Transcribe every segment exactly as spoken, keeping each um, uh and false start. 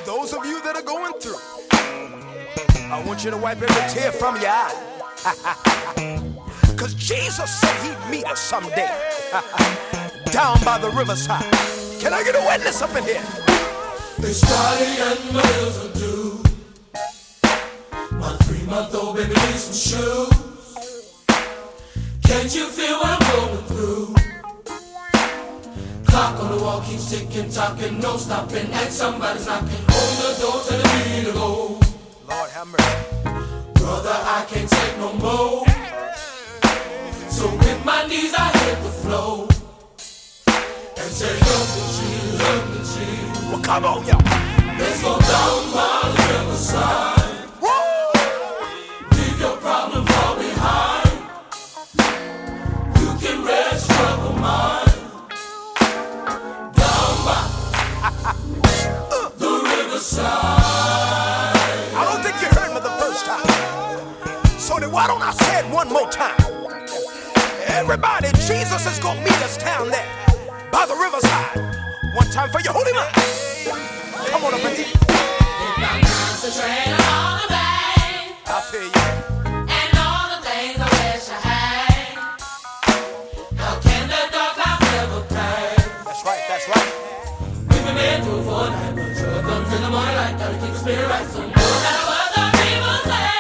those of you that are going through, I want you to wipe every tear from your eye. Because Jesus said he'd meet us someday down by the riverside. Can I get a witness up in here? It's Friday and my bills are due. My three-month-old baby needs some shoes. Can't you feel what I'm going through? Clock on the wall keeps ticking, talking, no stopping, like somebody's knocking on the door, telling me to go. Lord have mercy. Brother, I can't take no more. So with my knees I hit the floor and say, help me, Jesus, help me, Jesus. Well, come on, y'all. Let's go down by the riverside. Woo! Leave your problems all behind. You can rest trouble mind. Down by the riverside. I don't think you heard me the first time. So then why don't I say it one more time? Everybody, Jesus is gonna meet us down there by the riverside. One time for your holy mind. Come on up in here. If I'm concentrating on the bang, I feel you. and all the things I wish I had, how can the dark clouds ever pass? That's right, that's right. We've been there through for a night, but sure comes in the morning light. Gotta keep the spirit right, so no No matter what the people say,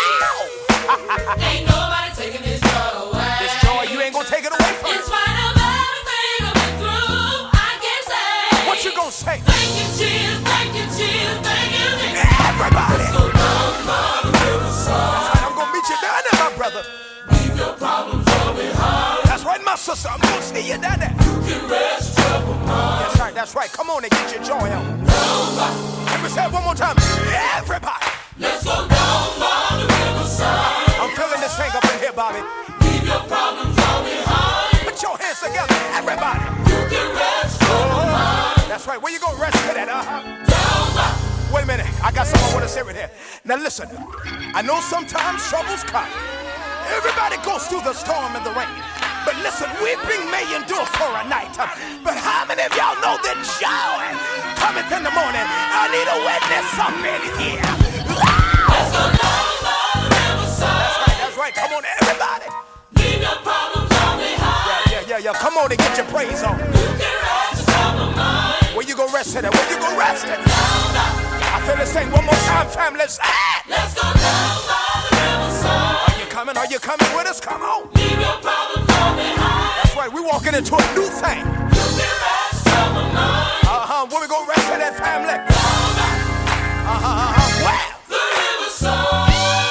ain't nobody taking this joy away. This joy, you ain't gonna take it away from In me. spite of everything I've been through, I can say, What you gonna say? thank you, Jesus, thank you, Jesus, thank you, Jesus. Everybody. go down by the riverside. That's right, I'm gonna meet you down there, my brother. Leave your problems all behind. That's right, my sister, I'm gonna see you down there. You can rest trouble mind. That's right, that's right. Come on and get your joy on. Let me say it one more time. Everybody. Let's go down by the riverside. I'm feeling this thing up in here, Bobby. Leave your problems all behind. Put your hands together, everybody. You can rest trouble mind. That's right, where you gonna rest to that, uh-huh? Down by Wait a minute, I got something I want to say right here. Now listen, I know sometimes troubles come. Everybody goes through the storm and the rain. But listen, weeping may endure for a night. But how many of y'all know that joy cometh in the morning? I need a witness up in here. let's go down by the riverside. That's right, that's right. Come on, everybody. Leave your problems all behind. Yeah, yeah, yeah, yeah. Come on and get your praise on. You can rest trouble mind. Where you gonna rest at? Where you gonna rest at? I feel this thing one more time, family. Let's Let's go down by the riverside. Are you coming? Are you coming with us? Come on. Leave your problems all behind. That's right, we're walking into a new thing. You can rest trouble mind. Uh-huh, where we gonna rest at that family? Uh-huh, uh-huh, wow. The riverside.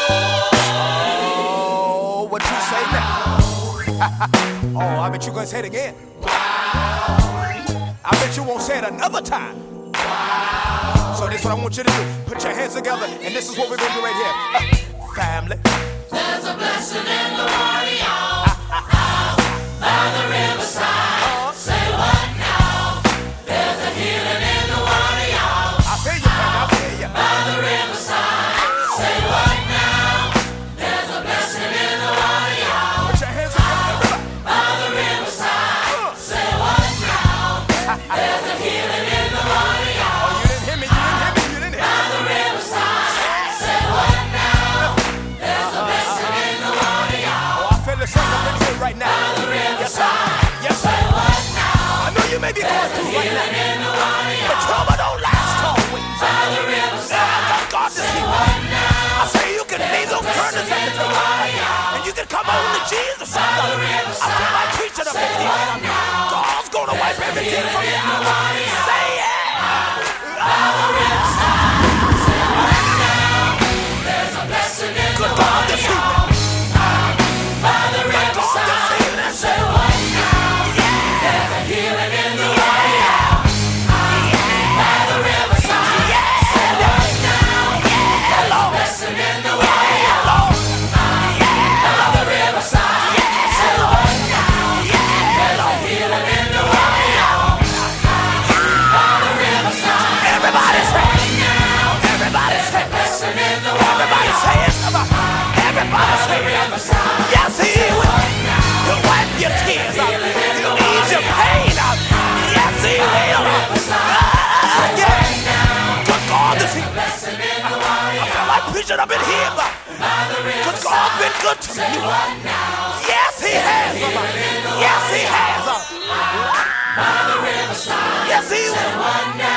Oh, what you say now? Oh, I bet you gonna say it again. I bet you won't say it another time. So this is what I want you to do. Put your hands together, and this is what we're gonna do right here. Uh, family. There's a blessing in the party, y'all. By the riverside. Say what now? There's a healing in the water, y'all. I feel you, family, I feel you. By the riverside. Say what now? There's a blessing in the water, y'all. Put your hands together, everybody. By the riverside. Say what now? There's a healing in the water, y'all. Oh, you didn't hear me, you didn't hear me, you didn't hear By me. the riverside. Say what now? There's a blessing in the water, y'all. Oh, I feel the same up in here right now. Yes, sir. Yes, sir. Say what now? I know you may be going through right now. In the water, But y'all. trouble don't last always. By the riverside. I got God to see What now? I say you can leave those burdens at the door, and you can come on to Jesus. I feel like preaching up in here. God's gonna wipe everything from you. Say it. There's a blessing in Good the God water, this y'all. evening. By the Good God this riverside. evening. Say what now? There's a healing in the water, y'all. By the riverside. Say what now? There's a blessing in the water, y'all. By the riverside. Say what now? There's a healing in the water, y'all. Because God's been good to me. Yes, he has. Yes, he has. Yes, he will.